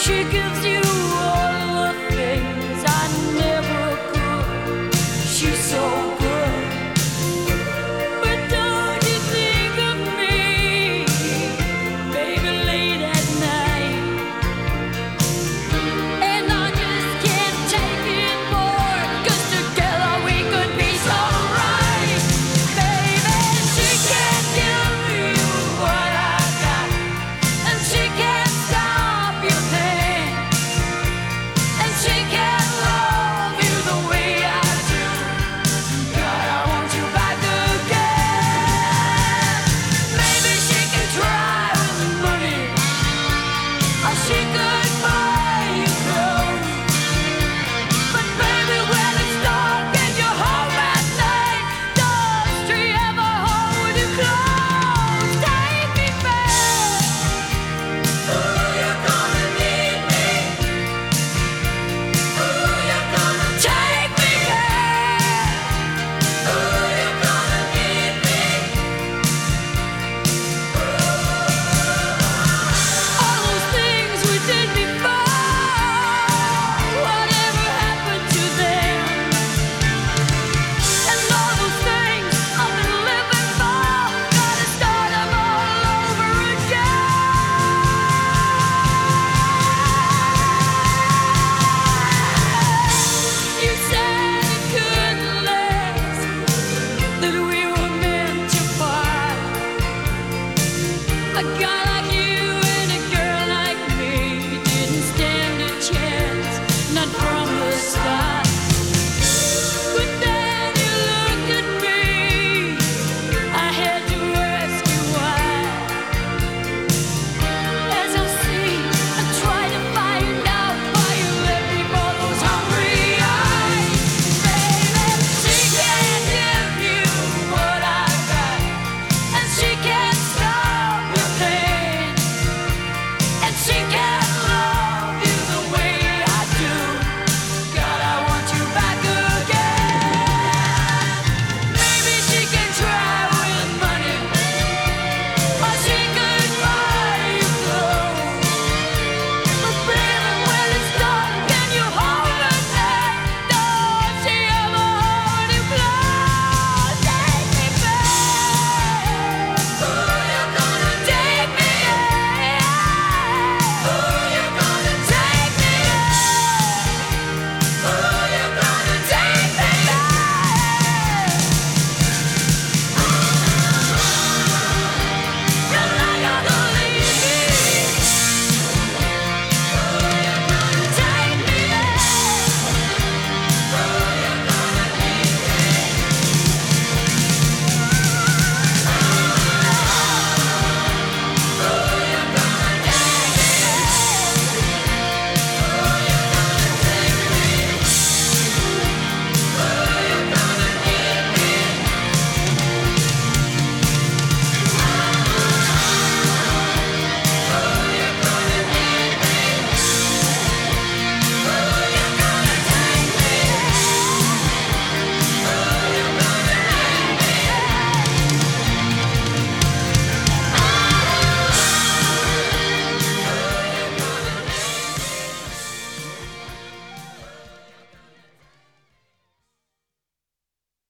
She gives you all the things I never could. She's so good. But don't you think of me, baby, late at night? And I just can't take it more, 'cause together we could be so right. Baby, she can't give you what I got, and she can't stop your pain, and she can't love you the way I do. God, I want you back again. Maybe she can try with money, or she could buy you clothes. But baby, when it's dark and you're home at night, does she ever hold you close? Take me back. Ooh, you're gonna need me. Ooh, you're gonna take me back. Ooh, you're gonna need me. All those things we did before, whatever happened to them? And all those things I've been living for, gotta start 'em all over again. You said it couldn't last, that we were meant to part. A guy like you and a girl like me didn't stand a chance, not from the start. But then you looked at me, I had to ask you why. As I see, I try to find out why you left me for those hungry eyes. Baby, she can't give you what I got, and she can't stop your pain, and she can't